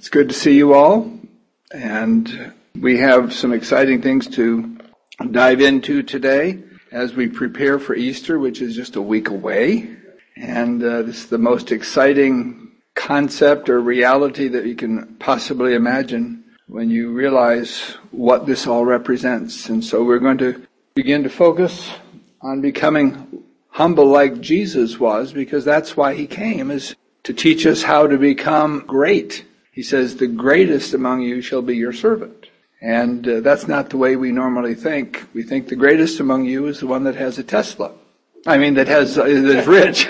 It's good to see you all, and we have some exciting things to dive into today as we prepare for Easter, which is just a week away. And this is the most exciting concept or reality that you can possibly imagine when you realize what this all represents. And so we're going to begin to focus on becoming humble like Jesus was, because that's why he came, is to teach us how to become great. He says, the greatest among you shall be your servant. And that's not the way we normally think. We think the greatest among you is the one that has a Tesla. That's rich.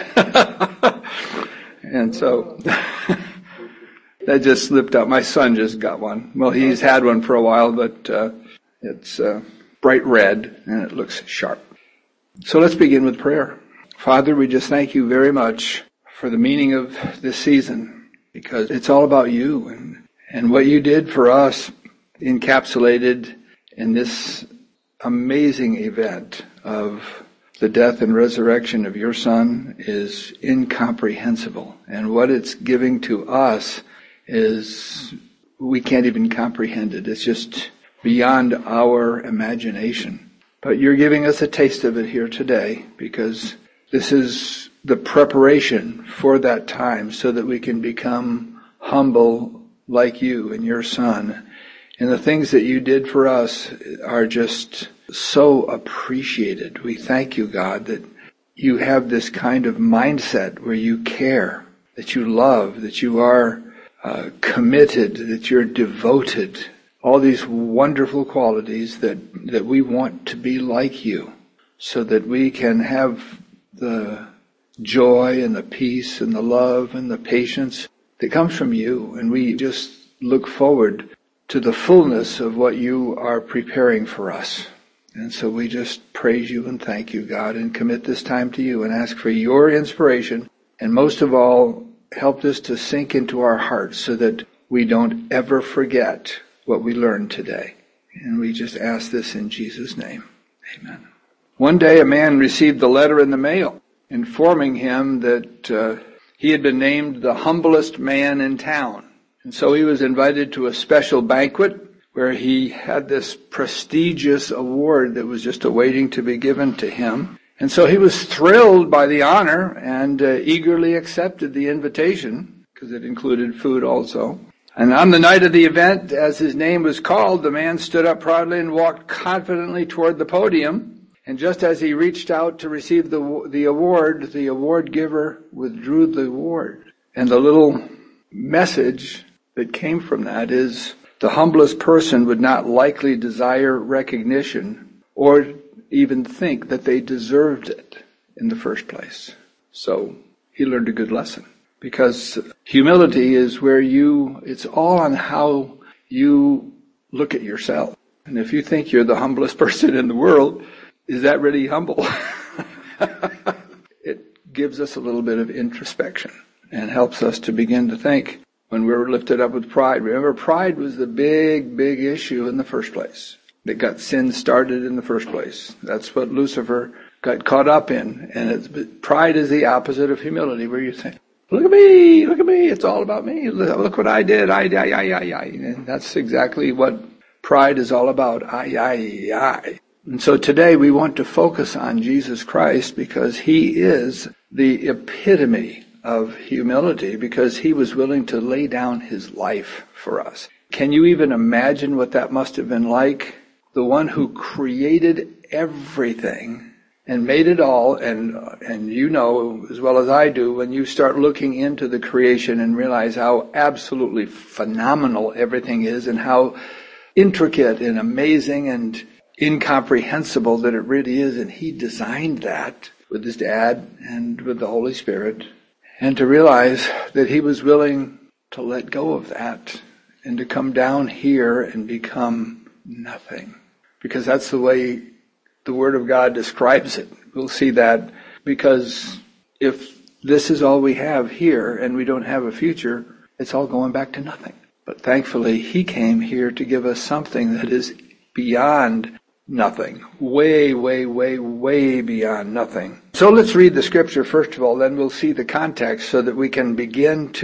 And so that just slipped out. My son just got one. Well, he's had one for a while, but it's bright red and it looks sharp. So let's begin with prayer. Father, we just thank you very much for the meaning of this season, because it's all about you and what you did for us, encapsulated in this amazing event of the death and resurrection of your Son is incomprehensible. And what it's giving to us is, we can't even comprehend it. It's just beyond our imagination. But you're giving us a taste of it here today, because this is the preparation for that time so that we can become humble like you and your Son. And the things that you did for us are just so appreciated. We thank you, God, that you have this kind of mindset where you care, that you love, that you are committed, that you're devoted. All these wonderful qualities that we want to be like you, so that we can have the joy and the peace and the love and the patience that comes from you. And we just look forward to the fullness of what you are preparing for us. And so we just praise you and thank you, God, and commit this time to you and ask for your inspiration. And most of all, help this to sink into our hearts so that we don't ever forget what we learned today. And we just ask this in Jesus' name. Amen. One day a man received a letter in the mail informing him that he had been named the humblest man in town. And so he was invited to a special banquet where he had this prestigious award that was just awaiting to be given to him. And so he was thrilled by the honor and eagerly accepted the invitation, because it included food also. And on the night of the event, as his name was called, the man stood up proudly and walked confidently toward the podium. And just as he reached out to receive the award giver withdrew the award. And the little message that came from that is, the humblest person would not likely desire recognition or even think that they deserved it in the first place. So he learned a good lesson, because humility is where it's all on how you look at yourself. And if you think you're the humblest person in the world, is that really humble? It gives us a little bit of introspection and helps us to begin to think when we're lifted up with pride. Remember, pride was the big issue in the first place that got sin started in the first place. That's what Lucifer got caught up in. And pride is the opposite of humility, where you think, look at me, it's all about me. Look what I did, I. And that's exactly what pride is all about, I. And so today we want to focus on Jesus Christ, because he is the epitome of humility, because he was willing to lay down his life for us. Can you even imagine what that must have been like? The one who created everything and made it all, and you know as well as I do, when you start looking into the creation and realize how absolutely phenomenal everything is, and how intricate and amazing and incomprehensible that it really is. And he designed that with his dad and with the Holy Spirit. And to realize that he was willing to let go of that and to come down here and become nothing. Because that's the way the Word of God describes it. We'll see that, because if this is all we have here and we don't have a future, it's all going back to nothing. But thankfully, he came here to give us something that is beyond nothing. Way beyond nothing. So let's read the scripture first of all, then we'll see the context so that we can begin to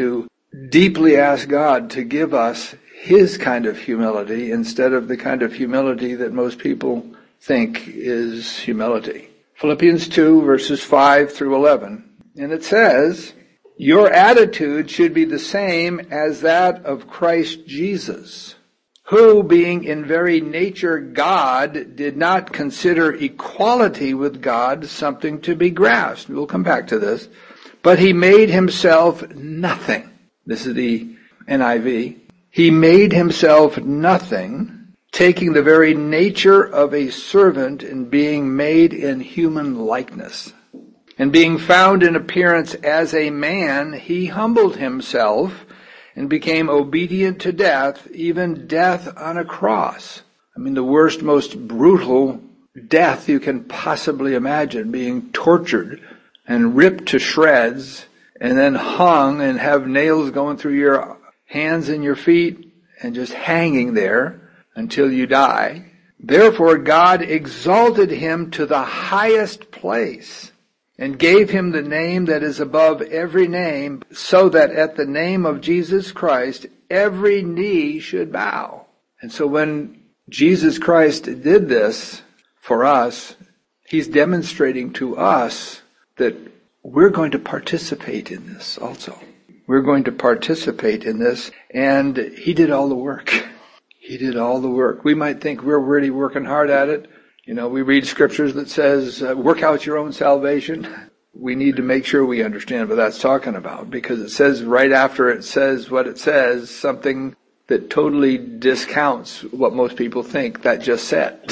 deeply ask God to give us His kind of humility instead of the kind of humility that most people think is humility. Philippians 2, verses 5 through 11. And it says, "Your attitude should be the same as that of Christ Jesus, who, being in very nature God, did not consider equality with God something to be grasped." We'll come back to this. "But He made Himself nothing." This is the NIV. "He made Himself nothing, taking the very nature of a servant and being made in human likeness. And being found in appearance as a man, He humbled Himself and became obedient to death, even death on a cross." I mean, the worst, most brutal death you can possibly imagine, being tortured and ripped to shreds and then hung and have nails going through your hands and your feet and just hanging there until you die. "Therefore God exalted Him to the highest place and gave Him the name that is above every name, so that at the name of Jesus Christ every knee should bow." And so when Jesus Christ did this for us, He's demonstrating to us that we're going to participate in this also. We're going to participate in this, and He did all the work. He did all the work. We might think we're really working hard at it. You know, we read scriptures that says, work out your own salvation. We need to make sure we understand what that's talking about, because it says right after it says what it says, something that totally discounts what most people think that just said,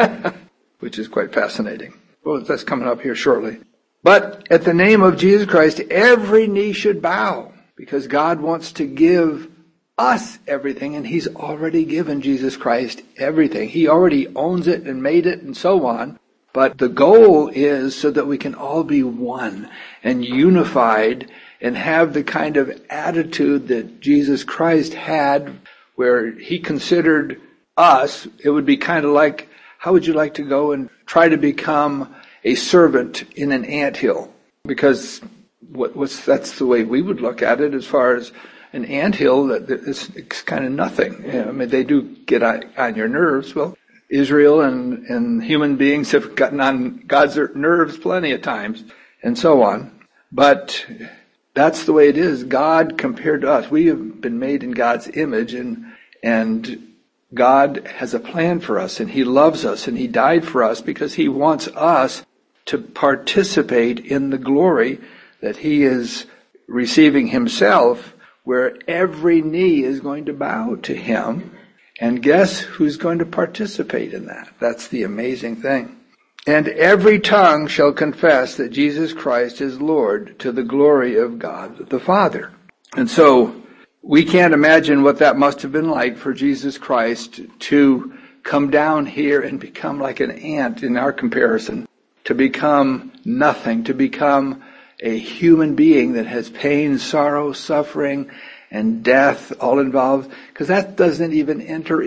which is quite fascinating. Well, that's coming up here shortly. "But at the name of Jesus Christ, every knee should bow," because God wants to give us everything, and He's already given Jesus Christ everything. He already owns it and made it and so on. But the goal is so that we can all be one and unified and have the kind of attitude that Jesus Christ had, where He considered us. It would be kind of like, how would you like to go and try to become a servant in an anthill? Because that's the way we would look at it, as far as an anthill, that it's kind of nothing. You know, I mean, they do get on your nerves. Well, Israel and human beings have gotten on God's nerves plenty of times, and so on. But that's the way it is. God compared to us, we have been made in God's image, and God has a plan for us, and He loves us, and He died for us because He wants us to participate in the glory that He is receiving Himself, where every knee is going to bow to Him. And guess who's going to participate in that? That's the amazing thing. "And every tongue shall confess that Jesus Christ is Lord, to the glory of God the Father." And so we can't imagine what that must have been like for Jesus Christ to come down here and become like an ant in our comparison, to become nothing, to become a human being that has pain, sorrow, suffering, and death all involved, because that doesn't even enter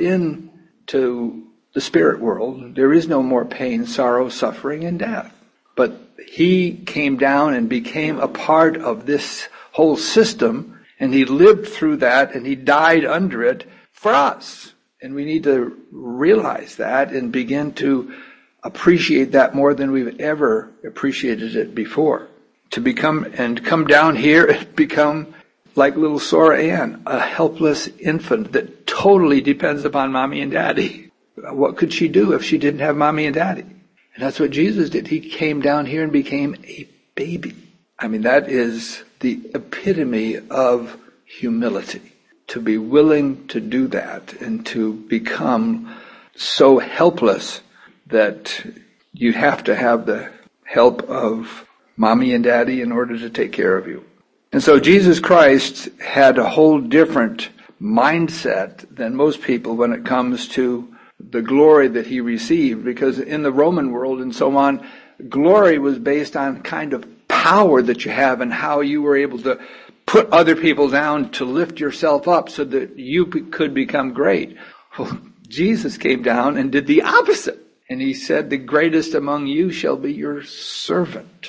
into the spirit world. There is no more pain, sorrow, suffering, and death. But He came down and became a part of this whole system, and He lived through that, and He died under it for us. And we need to realize that and begin to appreciate that more than we've ever appreciated it before. To come down here and become like little Sora Ann, a helpless infant that totally depends upon mommy and daddy. What could she do if she didn't have mommy and daddy? And that's what Jesus did. He came down here and became a baby. I mean, that is the epitome of humility. To be willing to do that and to become so helpless that you have to have the help of mommy and daddy in order to take care of you. And so Jesus Christ had a whole different mindset than most people when it comes to the glory that He received, because in the Roman world and so on, glory was based on kind of power that you have and how you were able to put other people down to lift yourself up so that you could become great. Well, Jesus came down and did the opposite. And He said, "The greatest among you shall be your servant."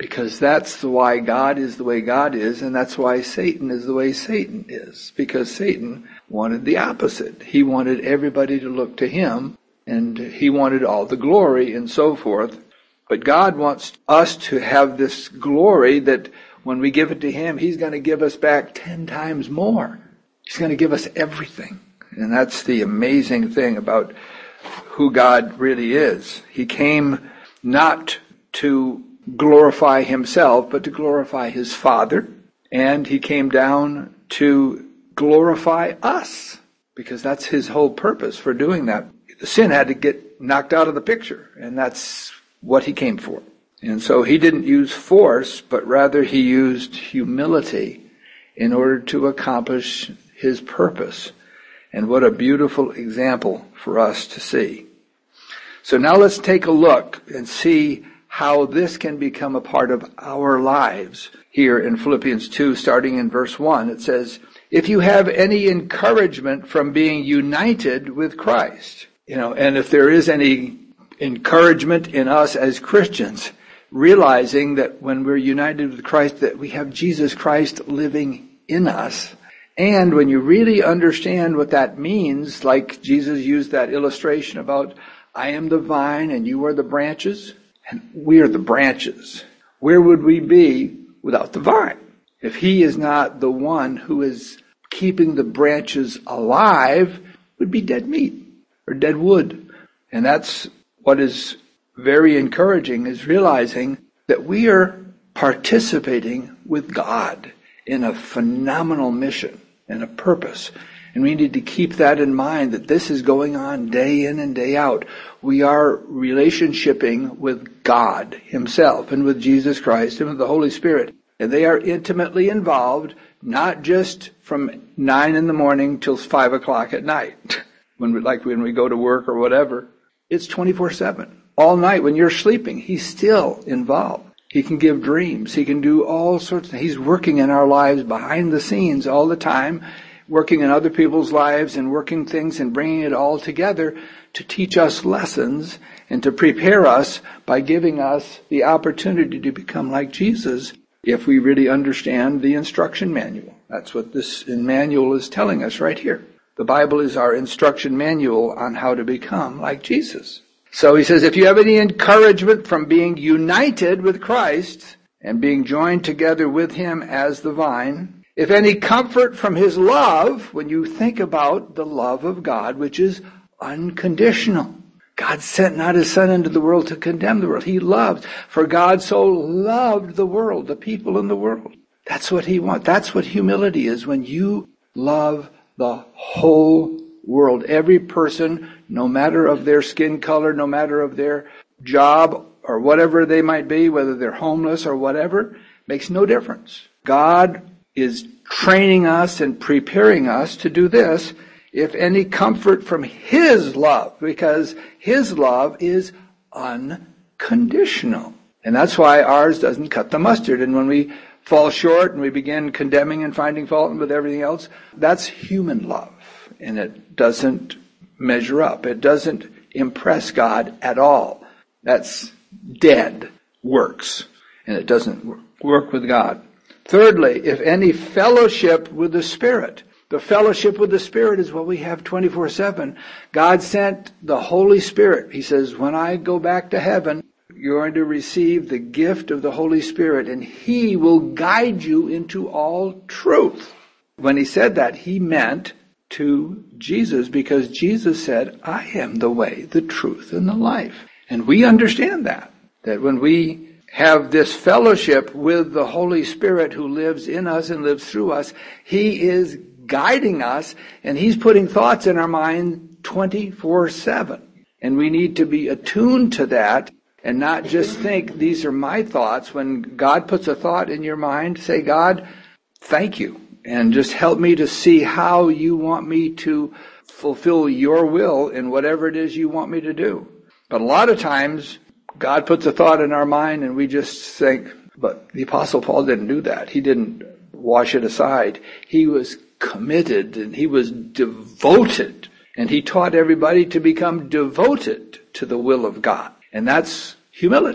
Because that's why God is the way God is, and that's why Satan is the way Satan is. Because Satan wanted the opposite. He wanted everybody to look to him, and he wanted all the glory and so forth. But God wants us to have this glory that when we give it to him, he's going to give us back 10 times more. He's going to give us everything. And that's the amazing thing about who God really is. He came not to glorify himself, but to glorify his Father. And he came down to glorify us, because that's his whole purpose for doing that. The sin had to get knocked out of the picture, and that's what he came for. And so he didn't use force, but rather he used humility in order to accomplish his purpose. And what a beautiful example for us to see. So now let's take a look and see how this can become a part of our lives. Here in Philippians 2, starting in verse 1, it says, if you have any encouragement from being united with Christ. And if there is any encouragement in us as Christians, realizing that when we're united with Christ, that we have Jesus Christ living in us. And when you really understand what that means, like Jesus used that illustration about, I am the vine and you are the branches, and we are the branches. Where would we be without the vine? If he is not the one who is keeping the branches alive, it would be dead meat or dead wood. And that's what is very encouraging, is realizing that we are participating with God in a phenomenal mission and a purpose. And we need to keep that in mind, that this is going on day in and day out. We are relationshiping with God himself and with Jesus Christ and with the Holy Spirit. And they are intimately involved, not just from 9 in the morning till 5 o'clock at night, when we go to work or whatever. It's 24/7. All night when you're sleeping, he's still involved. He can give dreams. He can do all sorts of things. He's working in our lives behind the scenes all the time, working in other people's lives and working things and bringing it all together to teach us lessons and to prepare us by giving us the opportunity to become like Jesus if we really understand the instruction manual. That's what this manual is telling us right here. The Bible is our instruction manual on how to become like Jesus. So he says, if you have any encouragement from being united with Christ and being joined together with him as the vine, if any comfort from his love, when you think about the love of God, which is unconditional. God sent not his Son into the world to condemn the world. He loved. For God so loved the world, the people in the world. That's what he wants. That's what humility is, when you love the whole world. Every person, no matter of their skin color, no matter of their job or whatever they might be, whether they're homeless or whatever, makes no difference. God is training us and preparing us to do this, if any comfort from his love, because his love is unconditional. And that's why ours doesn't cut the mustard. And when we fall short and we begin condemning and finding fault with everything else, that's human love. And it doesn't measure up. It doesn't impress God at all. That's dead works. And it doesn't work with God. Thirdly, if any fellowship with the Spirit. The fellowship with the Spirit is what we have 24/7. God sent the Holy Spirit. He says, when I go back to heaven, you're going to receive the gift of the Holy Spirit, and he will guide you into all truth. When he said that, he meant to Jesus, because Jesus said, I am the way, the truth, and the life. And we understand that when we have this fellowship with the Holy Spirit who lives in us and lives through us, he is guiding us, and he's putting thoughts in our mind 24/7. And we need to be attuned to that and not just think, these are my thoughts. When God puts a thought in your mind, say, God, thank you. And just help me to see how you want me to fulfill your will in whatever it is you want me to do. But a lot of times, God puts a thought in our mind and we just think, but the Apostle Paul didn't do that. He didn't wash it aside. He was committed and he was devoted. And he taught everybody to become devoted to the will of God. And that's humility.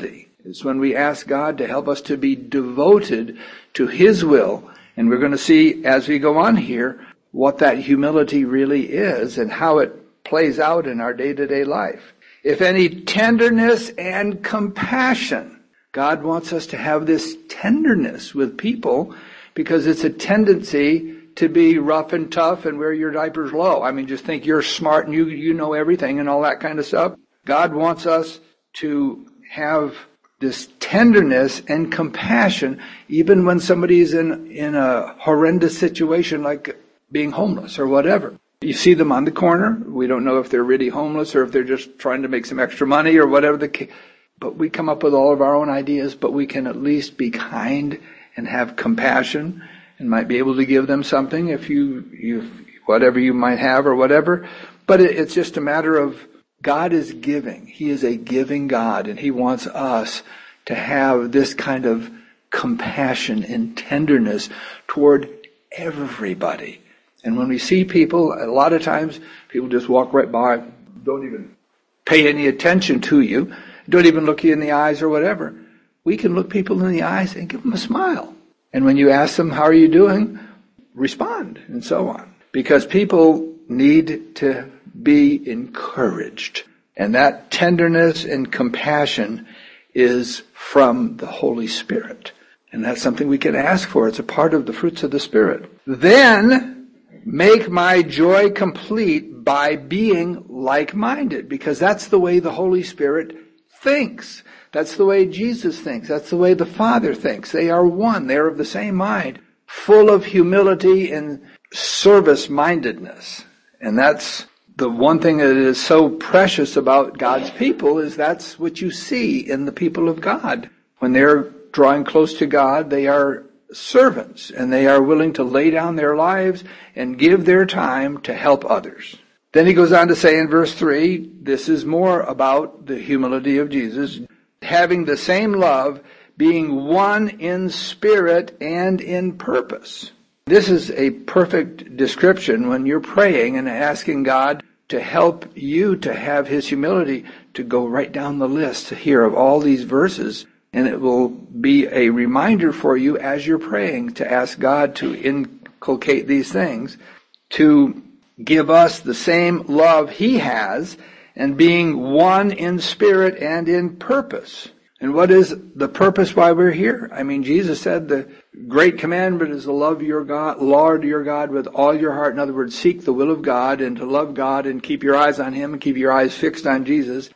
It's when we ask God to help us to be devoted to His will. And we're going to see as we go on here what that humility really is and how it plays out in our day-to-day life. If any tenderness and compassion, God wants us to have this tenderness with people because it's a tendency to be rough and tough and wear your diapers low. I mean, just think you're smart and you know everything and all that kind of stuff. God wants us to have this tenderness and compassion even when somebody is in a horrendous situation like being homeless or whatever. You see them on the corner. We don't know if they're really homeless or if they're just trying to make some extra money or whatever the case. But we come up with all of our own ideas, but we can at least be kind and have compassion and might be able to give them something if you whatever you might have or whatever. But it's just a matter of God is giving. He is a giving God, and He wants us to have this kind of compassion and tenderness toward everybody. And when we see people, a lot of times people just walk right by, don't even pay any attention to you, don't even look you in the eyes or whatever. We can look people in the eyes and give them a smile. And when you ask them, how are you doing? Respond, and so on. Because people need to be encouraged. And that tenderness and compassion is from the Holy Spirit. And that's something we can ask for. It's a part of the fruits of the Spirit. Then make my joy complete by being like-minded. Because that's the way the Holy Spirit thinks. That's the way Jesus thinks. That's the way the Father thinks. They are one. They are of the same mind, full of humility and service-mindedness. And that's the one thing that is so precious about God's people is that's what you see in the people of God. When they're drawing close to God, they are servants, and they are willing to lay down their lives and give their time to help others. Then he goes on to say in verse 3, this is more about the humility of Jesus, having the same love, being one in spirit and in purpose. This is a perfect description when you're praying and asking God to help you to have His humility, to go right down the list here of all these verses, and it will be a reminder for you as you're praying to ask God to inculcate these things, to give us the same love He has, and being one in spirit and in purpose. And what is the purpose why we're here? I mean, Jesus said the great commandment is to love your God, Lord your God with all your heart. In other words, seek the will of God and to love God and keep your eyes on Him and keep your eyes fixed on Jesus,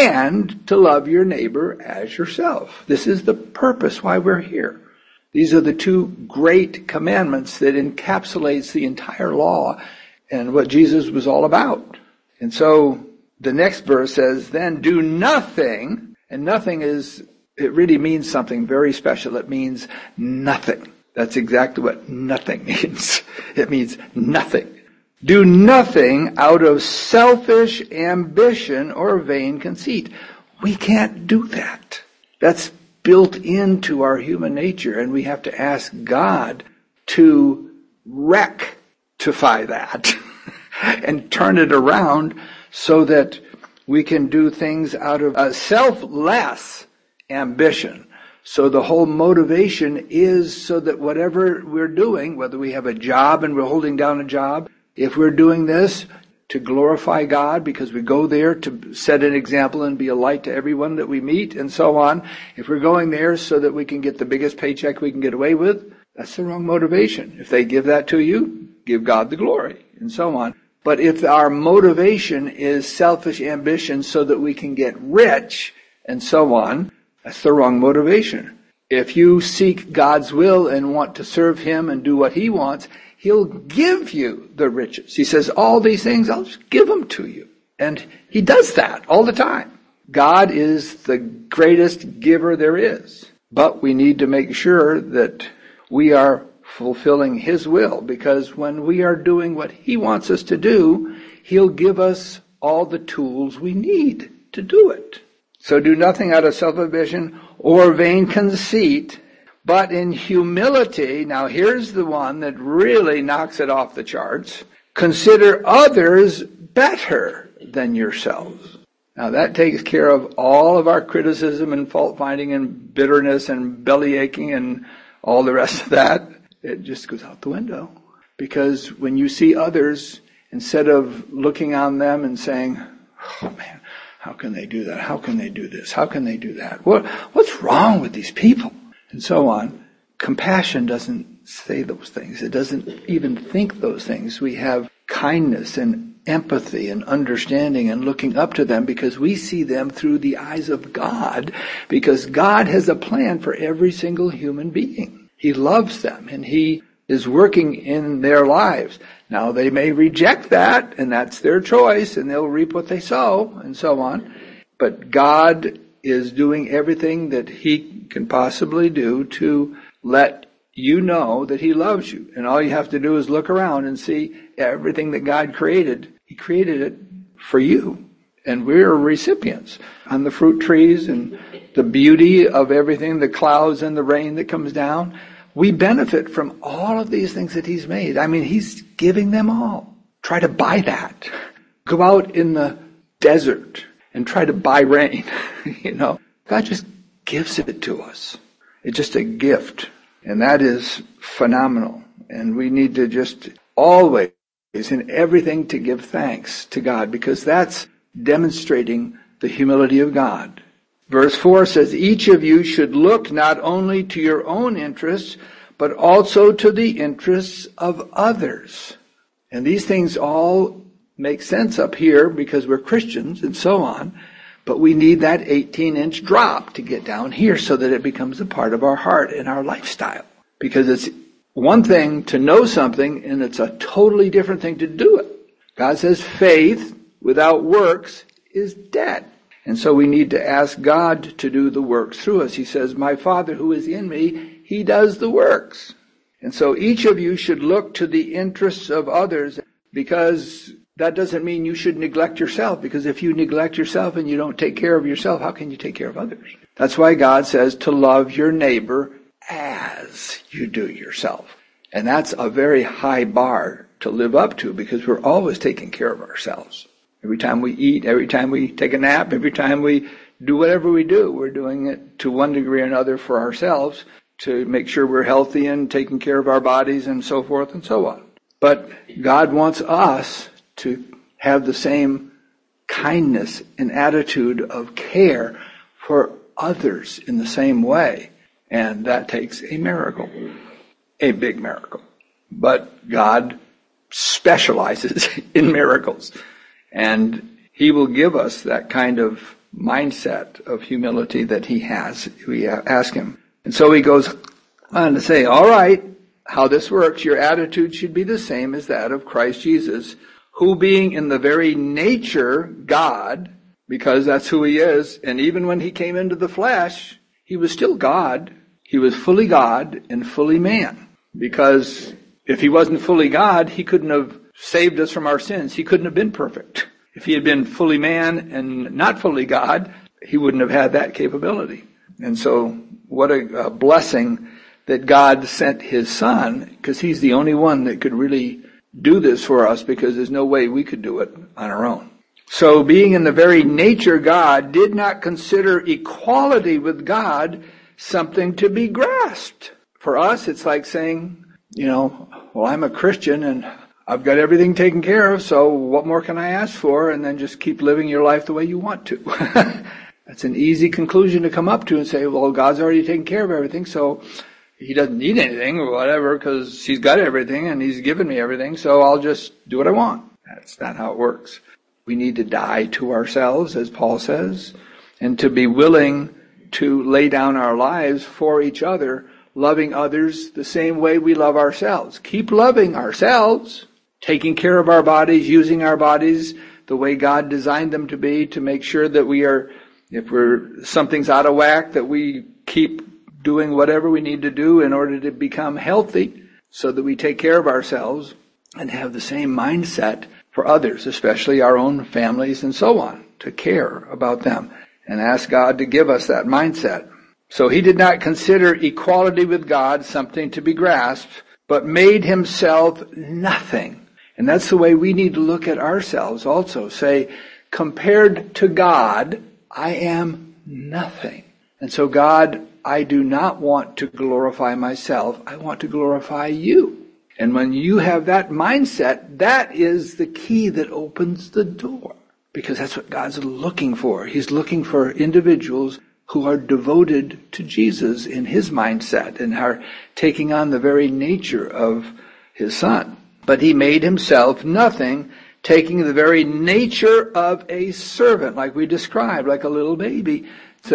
and to love your neighbor as yourself. This is the purpose why we're here. These are the two great commandments that encapsulates the entire law and what Jesus was all about. And so the next verse says, then do nothing. And nothing it really means something very special. It means nothing. That's exactly what nothing means. It means nothing. Do nothing out of selfish ambition or vain conceit. We can't do that. That's built into our human nature, and we have to ask God to rectify that and turn it around so that we can do things out of a selfless ambition. So the whole motivation is so that whatever we're doing, whether we have a job and we're holding down a job, if we're doing this to glorify God because we go there to set an example and be a light to everyone that we meet and so on, if we're going there so that we can get the biggest paycheck we can get away with, that's the wrong motivation. If they give that to you, give God the glory and so on. But if our motivation is selfish ambition so that we can get rich and so on, that's the wrong motivation. If you seek God's will and want to serve Him and do what He wants, He'll give you the riches. He says, all these things, I'll just give them to you. And He does that all the time. God is the greatest giver there is. But we need to make sure that we are fulfilling His will, because when we are doing what He wants us to do, He'll give us all the tools we need to do it. So do nothing out of self-ambition or vain conceit, but in humility, now here's the one that really knocks it off the charts, consider others better than yourselves. Now that takes care of all of our criticism and fault finding and bitterness and belly aching and all the rest of that. It just goes out the window. Because when you see others, instead of looking on them and saying, oh man, how can they do that? How can they do this? How can they do that? What's wrong with these people? And so on. Compassion doesn't say those things. It doesn't even think those things. We have kindness and empathy and understanding and looking up to them because we see them through the eyes of God, because God has a plan for every single human being. He loves them and He is working in their lives. Now they may reject that, and that's their choice, and they'll reap what they sow, and so on. But God is doing everything that He can possibly do to let you know that He loves you. And all you have to do is look around and see everything that God created. He created it for you. And we're recipients on the fruit trees and the beauty of everything, the clouds and the rain that comes down. We benefit from all of these things that He's made. I mean, He's giving them all. Try to buy that. Go out in the desert and try to buy rain. God just gives it to us. It's just a gift. And that is phenomenal. And we need to just always, in everything, to give thanks to God, because that's demonstrating the humility of God. Verse 4 says, each of you should look not only to your own interests, but also to the interests of others. And these things all make sense up here because we're Christians and so on, but we need that 18-inch drop to get down here so that it becomes a part of our heart and our lifestyle. Because it's one thing to know something, and it's a totally different thing to do it. God says faith without works is dead. And so we need to ask God to do the works through us. He says, my Father who is in me, He does the works. And so each of you should look to the interests of others, because that doesn't mean you should neglect yourself. Because if you neglect yourself and you don't take care of yourself, how can you take care of others? That's why God says to love your neighbor as you do yourself. And that's a very high bar to live up to, because we're always taking care of ourselves. Every time we eat, every time we take a nap, every time we do whatever we do, we're doing it to one degree or another for ourselves, to make sure we're healthy and taking care of our bodies and so forth and so on. But God wants us to have the same kindness and attitude of care for others in the same way. And that takes a miracle, a big miracle. But God specializes in miracles. And He will give us that kind of mindset of humility that He has. We ask Him. And so He goes on to say, all right, how this works, your attitude should be the same as that of Christ Jesus, who being in the very nature God, because that's who He is, and even when He came into the flesh, He was still God. He was fully God and fully man. Because if He wasn't fully God, He couldn't have saved us from our sins. He couldn't have been perfect. If He had been fully man and not fully God, He wouldn't have had that capability. And so what a blessing that God sent His Son, because He's the only one that could really do this for us, because there's no way we could do it on our own. So being in the very nature God, did not consider equality with God something to be grasped. For us, it's like saying, well, I'm a Christian and I've got everything taken care of, so what more can I ask for? And then just keep living your life the way you want to. That's an easy conclusion to come up to and say, well, God's already taken care of everything, so He doesn't need anything or whatever, because He's got everything and He's given me everything, so I'll just do what I want. That's not how it works. We need to die to ourselves, as Paul says, and to be willing to lay down our lives for each other, loving others the same way we love ourselves. Keep loving ourselves, taking care of our bodies, using our bodies the way God designed them to be, to make sure that we are, if something's out of whack, that we keep doing whatever we need to do in order to become healthy, so that we take care of ourselves and have the same mindset for others, especially our own families and so on, to care about them and ask God to give us that mindset. So He did not consider equality with God something to be grasped, but made Himself nothing. And that's the way we need to look at ourselves also. Say, compared to God, I am nothing. And so God, I do not want to glorify myself. I want to glorify you. And when you have that mindset, that is the key that opens the door. Because that's what God's looking for. He's looking for individuals who are devoted to Jesus in his mindset and are taking on the very nature of his Son. But he made himself nothing, taking the very nature of a servant, like we described, like a little baby,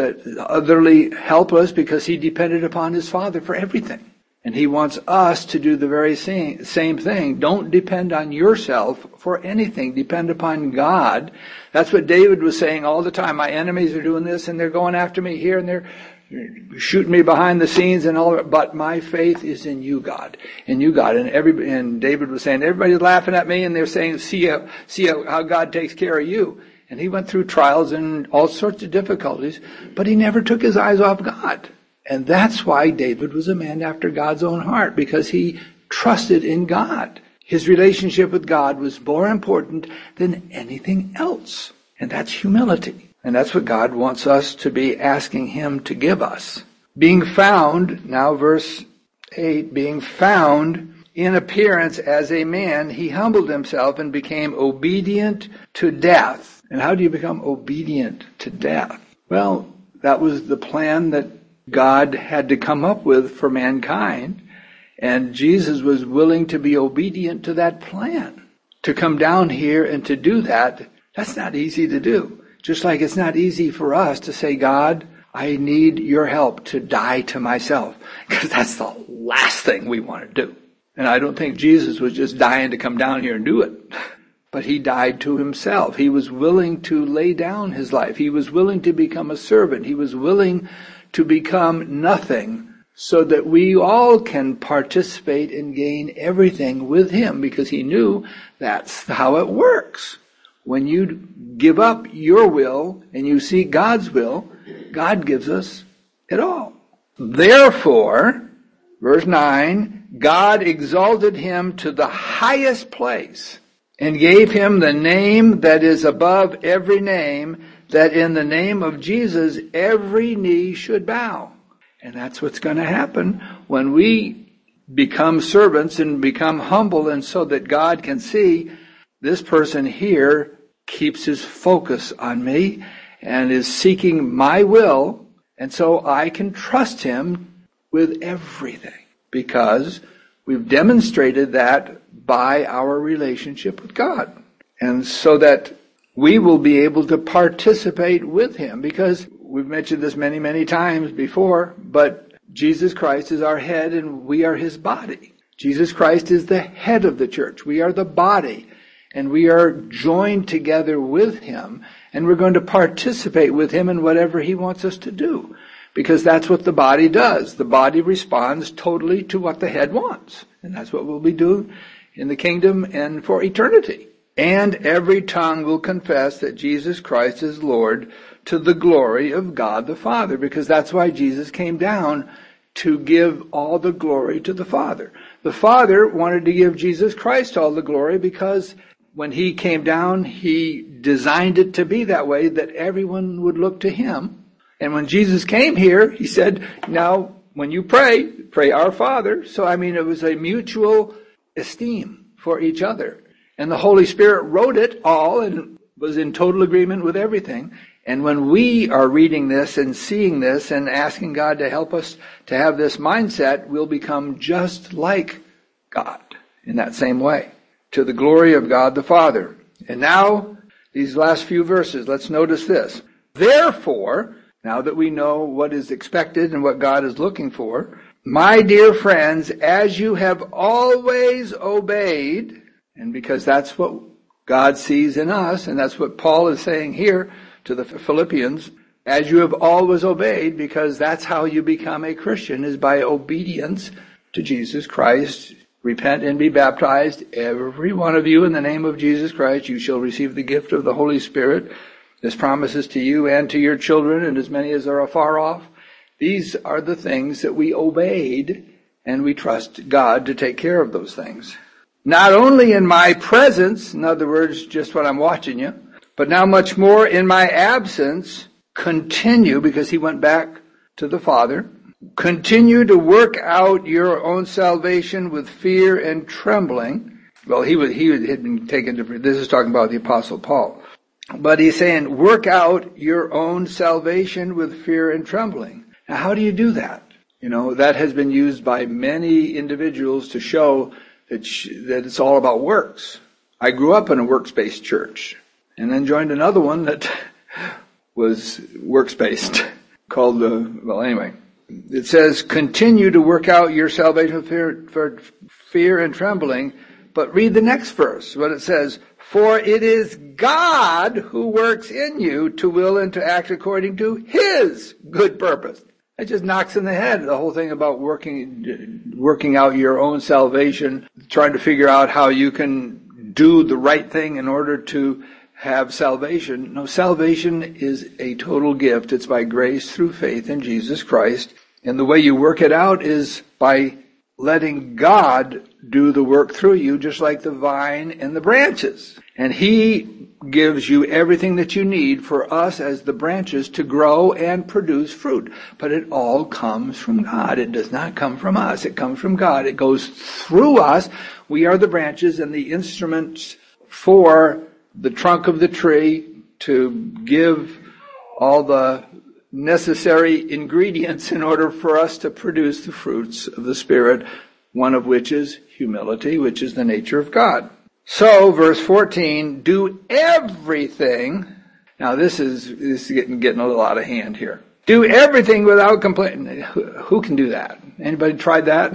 utterly helpless because he depended upon his Father for everything. And he wants us to do the very same thing. Don't depend on yourself for anything. Depend upon God. That's what David was saying all the time. My enemies are doing this and they're going after me here and they're shooting me behind the scenes and all that. But my faith is in you, God. In you, God. And David was saying, everybody's laughing at me and they're saying, see how God takes care of you. And he went through trials and all sorts of difficulties, but he never took his eyes off God. And that's why David was a man after God's own heart, because he trusted in God. His relationship with God was more important than anything else. And that's humility. And that's what God wants us to be asking him to give us. Being found, now verse 8, being found in appearance as a man, he humbled himself and became obedient to death. And how do you become obedient to death? Well, that was the plan that God had to come up with for mankind, and Jesus was willing to be obedient to that plan. To come down here and to do that, that's not easy to do. Just like it's not easy for us to say, God, I need your help to die to myself, because that's the last thing we want to do. And I don't think Jesus was just dying to come down here and do it. But he died to himself. He was willing to lay down his life. He was willing to become a servant. He was willing to become nothing so that we all can participate and gain everything with him, because he knew that's how it works. When you give up your will and you seek God's will, God gives us it all. Therefore, verse 9, God exalted him to the highest place and gave him the name that is above every name, that in the name of Jesus every knee should bow. And that's what's going to happen when we become servants and become humble, and so that God can see this person here keeps his focus on me and is seeking my will, and so I can trust him with everything, because we've demonstrated that by our relationship with God. And so that we will be able to participate with him, because we've mentioned this many, many times before, but Jesus Christ is our head and we are his body. Jesus Christ is the head of the church. We are the body, and we are joined together with him, and we're going to participate with him in whatever he wants us to do, because that's what the body does. The body responds totally to what the head wants, and that's what we'll be doing in the kingdom and for eternity. And every tongue will confess that Jesus Christ is Lord, to the glory of God the Father, because that's why Jesus came down, to give all the glory to the Father. The Father wanted to give Jesus Christ all the glory, because when he came down, he designed it to be that way, that everyone would look to him. And when Jesus came here, he said, now when you pray our Father. So it was a mutual esteem for each other. And the Holy Spirit wrote it all and was in total agreement with everything. And when we are reading this and seeing this and asking God to help us to have this mindset, we'll become just like God in that same way, to the glory of God the Father. And now, these last few verses, let's notice this. Therefore, now that we know what is expected and what God is looking for, my dear friends, as you have always obeyed, and because that's what God sees in us, and that's what Paul is saying here to the Philippians, as you have always obeyed, because that's how you become a Christian, is by obedience to Jesus Christ. Repent and be baptized, every one of you, in the name of Jesus Christ. You shall receive the gift of the Holy Spirit. This promises to you and to your children, and as many as are afar off. These are the things that we obeyed, and we trust God to take care of those things. Not only in my presence, in other words, just when I'm watching you, But now much more in my absence, continue, because he went back to the Father, continue to work out your own salvation with fear and trembling. Well, he had been taken to, this is talking about the Apostle Paul. But he's saying, work out your own salvation with fear and trembling. Now, how do you do that? That has been used by many individuals to show that it's all about works. I grew up in a works-based church and then joined another one that was works-based called anyway. It says, continue to work out your salvation with fear and trembling. But read the next verse, what it says, for it is God who works in you to will and to act according to His good purpose. It just knocks in the head, the whole thing about working out your own salvation, trying to figure out how you can do the right thing in order to have salvation. No, salvation is a total gift. It's by grace through faith in Jesus Christ. And the way you work it out is by letting God do the work through you, just like the vine and the branches. And He gives you everything that you need for us as the branches to grow and produce fruit. But it all comes from God. It does not come from us. It comes from God. It goes through us. We are the branches and the instruments for the trunk of the tree to give all the necessary ingredients in order for us to produce the fruits of the Spirit, one of which is humility, which is the nature of God. So, verse 14, do everything. Now this is getting a little out of hand here. Do everything without complaining. Who can do that? Anybody tried that?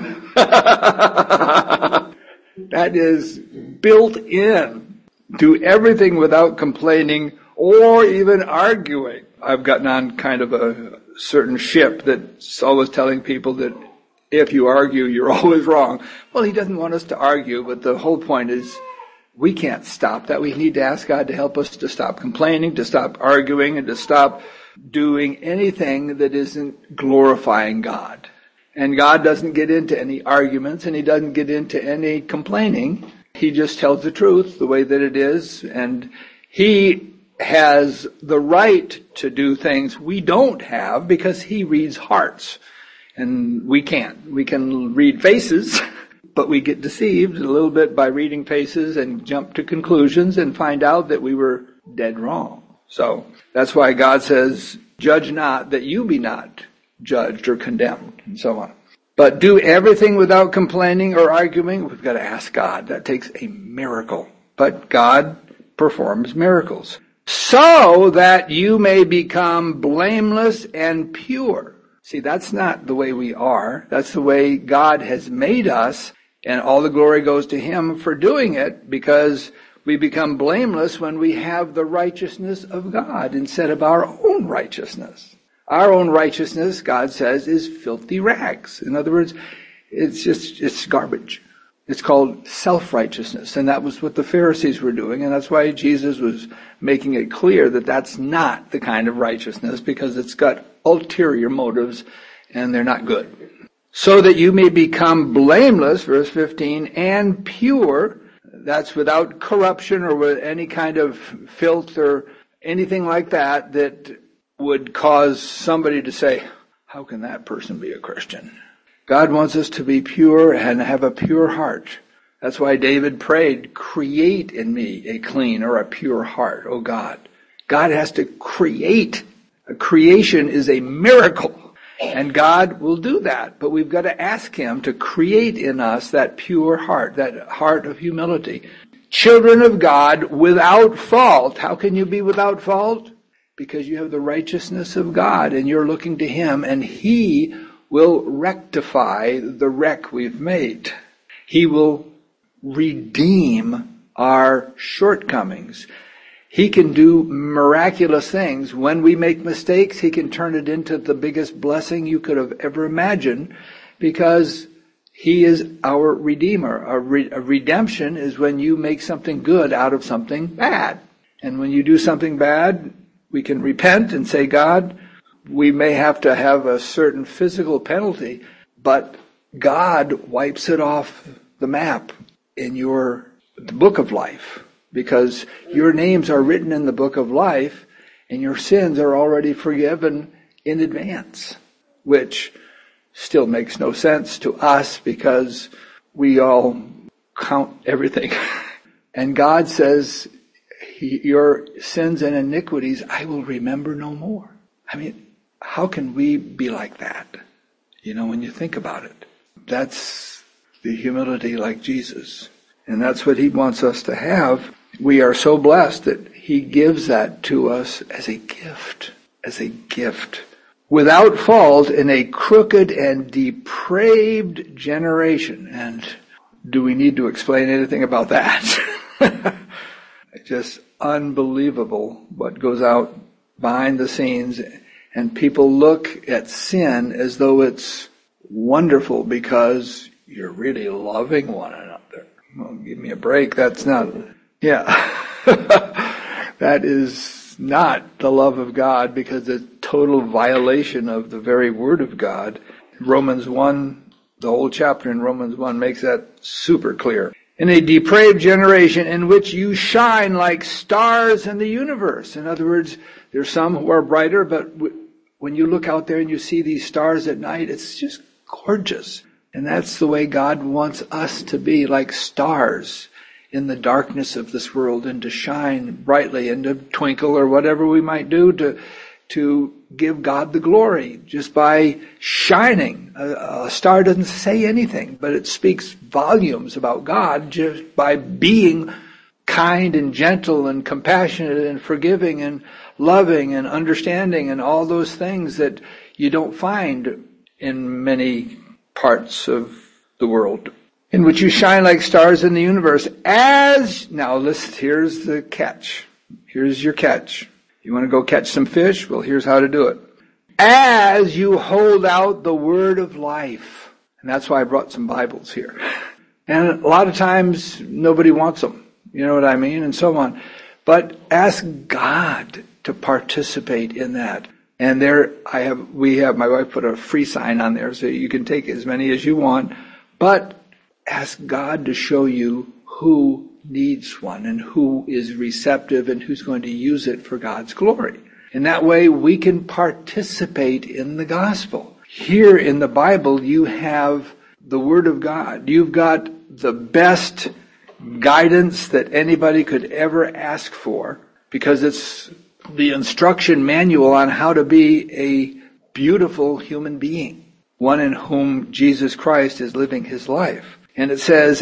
That is built in. Do everything without complaining or even arguing. I've gotten on kind of a certain ship that's always telling people that if you argue, you're always wrong. Well, he doesn't want us to argue, but the whole point is we can't stop that. We need to ask God to help us to stop complaining, to stop arguing, and to stop doing anything that isn't glorifying God. And God doesn't get into any arguments, and He doesn't get into any complaining. He just tells the truth the way that it is, and He has the right to do things we don't have because He reads hearts. And we can't. We can read faces, but we get deceived a little bit by reading faces and jump to conclusions and find out that we were dead wrong. So that's why God says, judge not that you be not judged or condemned, and so on. But do everything without complaining or arguing. We've got to ask God. That takes a miracle. But God performs miracles. So that you may become blameless and pure. See, that's not the way we are. That's the way God has made us, and all the glory goes to Him for doing it, because we become blameless when we have the righteousness of God instead of our own righteousness. Our own righteousness, God says, is filthy rags. In other words, it's garbage. It's called self-righteousness, and that was what the Pharisees were doing, and that's why Jesus was making it clear that that's not the kind of righteousness, because it's got ulterior motives, and they're not good. So that you may become blameless, verse 15, and pure, that's without corruption or with any kind of filth or anything like that that would cause somebody to say, how can that person be a Christian? God wants us to be pure and have a pure heart. That's why David prayed, create in me a clean or a pure heart, O God. God has to create. A creation is a miracle, and God will do that. But we've got to ask Him to create in us that pure heart, that heart of humility. Children of God without fault. How can you be without fault? Because you have the righteousness of God, and you're looking to Him, and He will rectify the wreck we've made. He will redeem our shortcomings. He can do miraculous things. When we make mistakes, He can turn it into the biggest blessing you could have ever imagined, because He is our Redeemer. A redemption is when you make something good out of something bad. And when you do something bad, we can repent and say, God, we may have to have a certain physical penalty, but God wipes it off the map in the book of life. because your names are written in the book of life and your sins are already forgiven in advance, which still makes no sense to us because we all count everything. And God says, your sins and iniquities I will remember no more. I mean, how can we be like that? When you think about it, that's the humility like Jesus. And that's what he wants us to have. We are so blessed that he gives that to us as a gift, without fault in a crooked and depraved generation. And do we need to explain anything about that? Just unbelievable what goes out behind the scenes. And people look at sin as though it's wonderful because you're really loving one another. Well, give me a break. That's not, that is not the love of God, because it's a total violation of the very word of God. Romans 1, the whole chapter in Romans 1 makes that super clear. In a depraved generation in which you shine like stars in the universe. In other words, there's some who are brighter, but when you look out there and you see these stars at night, it's just gorgeous. And that's the way God wants us to be, like stars in the darkness of this world, and to shine brightly and to twinkle or whatever we might do to give God the glory just by shining. A star doesn't say anything, but it speaks volumes about God just by being kind and gentle and compassionate and forgiving and loving and understanding and all those things that you don't find in many parts of the world. In which you shine like stars in the universe here's the catch. Here's your catch. You want to go catch some fish? Well, here's how to do it. As you hold out the word of life. And that's why I brought some Bibles here. And a lot of times nobody wants them. You know what I mean? And so on. But ask God to participate in that. And my wife put a free sign on there so you can take as many as you want. But ask God to show you who needs one and who is receptive and who's going to use it for God's glory. And that way we can participate in the gospel. Here in the Bible you have the Word of God. You've got the best guidance that anybody could ever ask for, because it's the instruction manual on how to be a beautiful human being, one in whom Jesus Christ is living his life. And it says,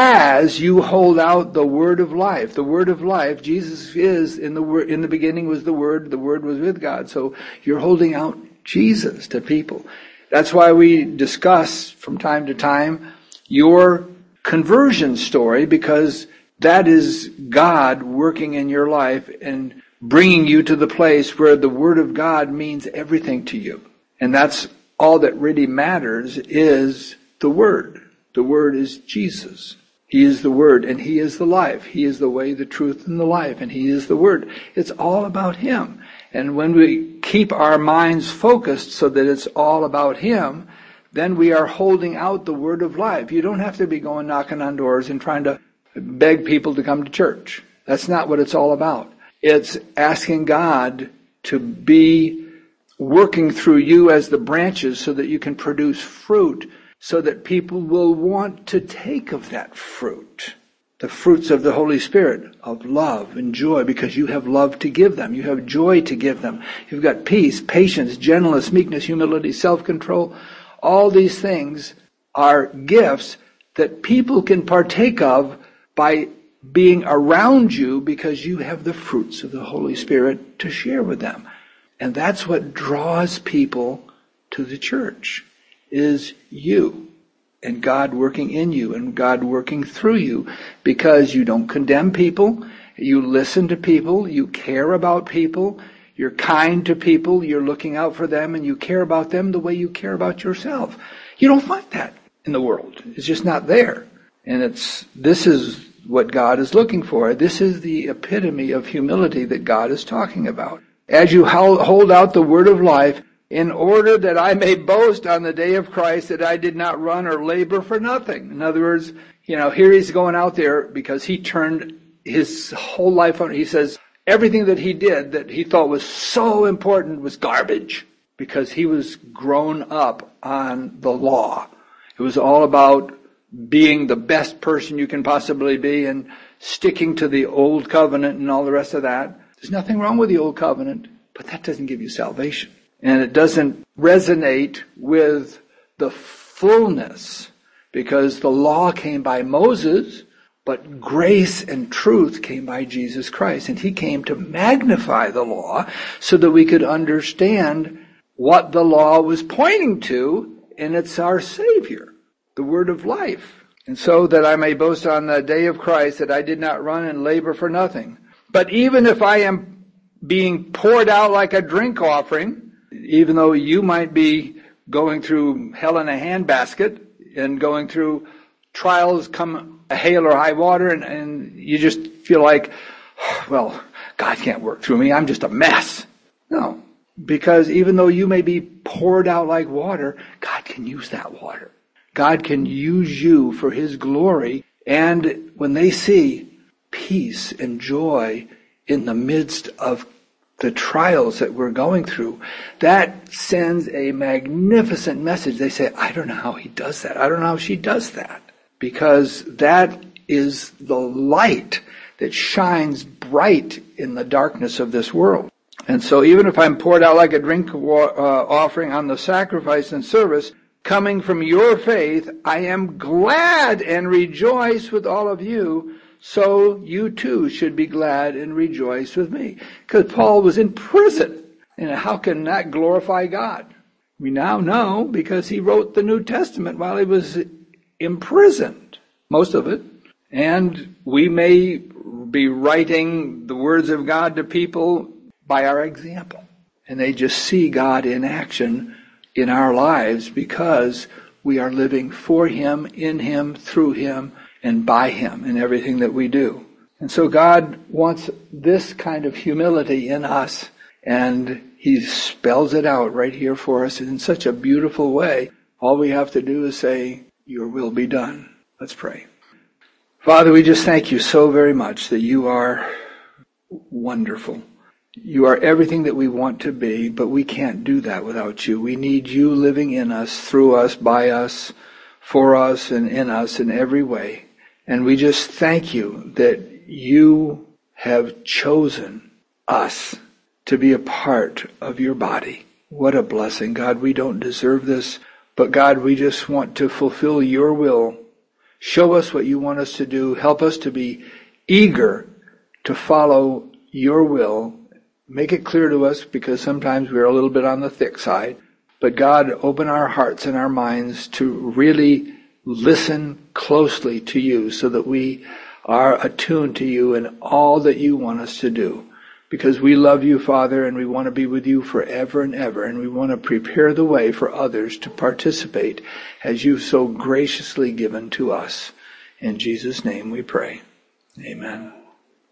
as you hold out the word of life. The word of life, Jesus is, in the beginning was the Word was with God. So you're holding out Jesus to people. That's why we discuss from time to time your conversion story, because that is God working in your life and bringing you to the place where the Word of God means everything to you. And that's all that really matters, is the Word. The Word is Jesus. He is the Word, and He is the life. He is the way, the truth, and the life, and He is the Word. It's all about Him. And when we keep our minds focused so that it's all about Him, then we are holding out the Word of life. You don't have to be going knocking on doors and trying to beg people to come to church. That's not what it's all about. It's asking God to be working through you as the branches so that you can produce fruit, so that people will want to take of that fruit. The fruits of the Holy Spirit, of love and joy, because you have love to give them. You have joy to give them. You've got peace, patience, gentleness, meekness, humility, self-control. All these things are gifts that people can partake of by being around you, because you have the fruits of the Holy Spirit to share with them. And that's what draws people to the church, is you and God working in you and God working through you, because you don't condemn people, you listen to people, you care about people, you're kind to people, you're looking out for them, and you care about them the way you care about yourself. You don't find that in the world. It's just not there. And this is what God is looking for. This is the epitome of humility that God is talking about. As you hold out the word of life, in order that I may boast on the day of Christ that I did not run or labor for nothing. In other words, here he's going out there because he turned his whole life, he says everything that he did that he thought was so important was garbage because he was grown up on the law. It was all about being the best person you can possibly be and sticking to the old covenant and all the rest of that. There's nothing wrong with the old covenant, but that doesn't give you salvation. And it doesn't resonate with the fullness because the law came by Moses, but grace and truth came by Jesus Christ. And he came to magnify the law so that we could understand what the law was pointing to, and it's our Savior, the Word of life. And so that I may boast on the day of Christ that I did not run and labor for nothing. But even if I am being poured out like a drink offering, even though you might be going through hell in a handbasket and going through trials come hail or high water and you just feel like, well, God can't work through me. I'm just a mess. No, because even though you may be poured out like water, God can use that water. God can use you for His glory. And when they see peace and joy in the midst of the trials that we're going through, that sends a magnificent message. They say, I don't know how he does that. I don't know how she does that. Because that is the light that shines bright in the darkness of this world. And so even if I'm poured out like a drink offering on the sacrifice and service, coming from your faith, I am glad and rejoice with all of you. So you too should be glad and rejoice with me. Because Paul was in prison. And how can that glorify God? We now know because he wrote the New Testament while he was imprisoned, most of it. And we may be writing the words of God to people by our example. And they just see God in action in our lives because we are living for Him, in Him, through Him, and by Him in everything that we do. And so God wants this kind of humility in us, and He spells it out right here for us in such a beautiful way. All we have to do is say, your will be done. Let's pray. Father, we just thank you so very much that you are wonderful. You are everything that we want to be, but we can't do that without you. We need you living in us, through us, by us, for us, and in us in every way. And we just thank you that you have chosen us to be a part of your body. What a blessing, God. We don't deserve this, but God, we just want to fulfill your will. Show us what you want us to do. Help us to be eager to follow your will. Make it clear to us because sometimes we're a little bit on the thick side. But God, open our hearts and our minds to really listen closely to you so that we are attuned to you in all that you want us to do. Because we love you, Father, and we want to be with you forever and ever. And we want to prepare the way for others to participate as you've so graciously given to us. In Jesus' name we pray. Amen.